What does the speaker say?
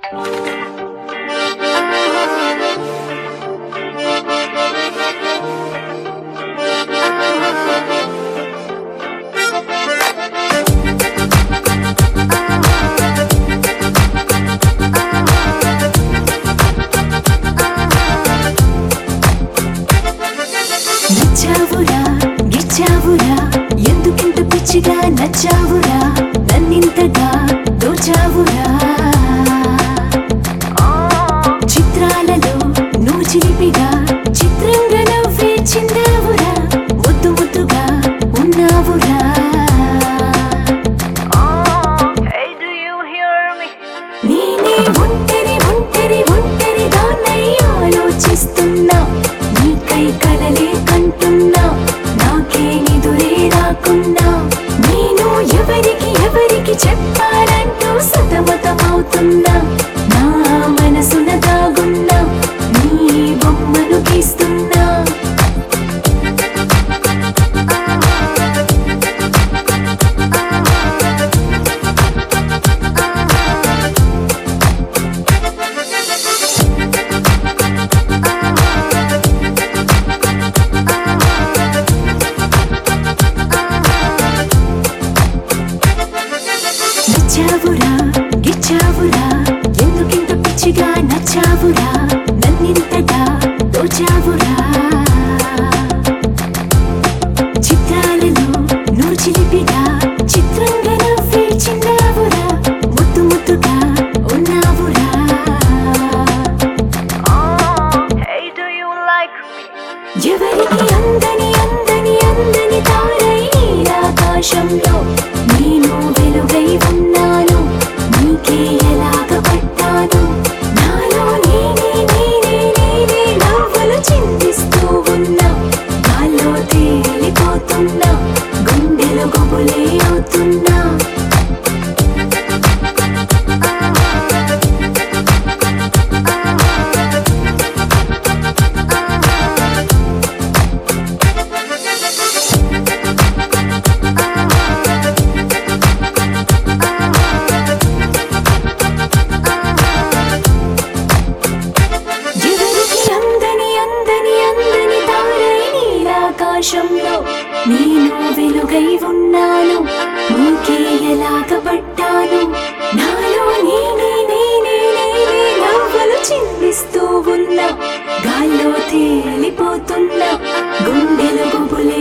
నచ్చావురా గిచ్చావురా ఎందుకింత పిచ్చిగా నచ్చావురా నన్నింతగా దోచావురా చిత్రాలలో నువ్వు చిలిపిగా చిత్రంగా నవ్వే చిందావురా ముద్దు ముద్దుగా ఉన్నావురా నేనే ఒంటరి ఒంటరి ఒంటరి దాన్నై ఆలోచిస్తున్నా నీకై కలలే కంటున్నా నాకే నిదురే రాకున్నా నేను ఎవరికి చెప్పాలంటూ సతమతమవుతున్నా నా మనసున దాగున్నా నీ బొమ్మను గీస్తున్నా నచ్చావురా గిచ్చావురా ఎందుకింత పిచ్చిగా నచ్చావురా నన్నింతగా దోచావురా చిత్రాలలో నువ్వు చిలిపిగా చిత్రంగా నవ్వే చిన్నావురా ముద్దు ముద్దుగా ఉన్నావురా ఎవరికి అందని అందని అందని తారై నీలాకాశంలో నేను వెలుగై ఉన్నాను నీకే ఎలాగ పట్టాను నాలో నేనే నవ్వులు చిందిస్తూ ఉన్నా గాల్లో తేలిపోతున్నా గుండెలు గుబులే అవుతున్నా ఆకాశంలో నేను వెలుగై ఉన్నాను నీకే ఎలాగ పట్టాను నాలో నేనే నవ్వులు చిందిస్తూ ఉన్నా గాల్లో తేలిపోతున్నా గుండెలు గుబులే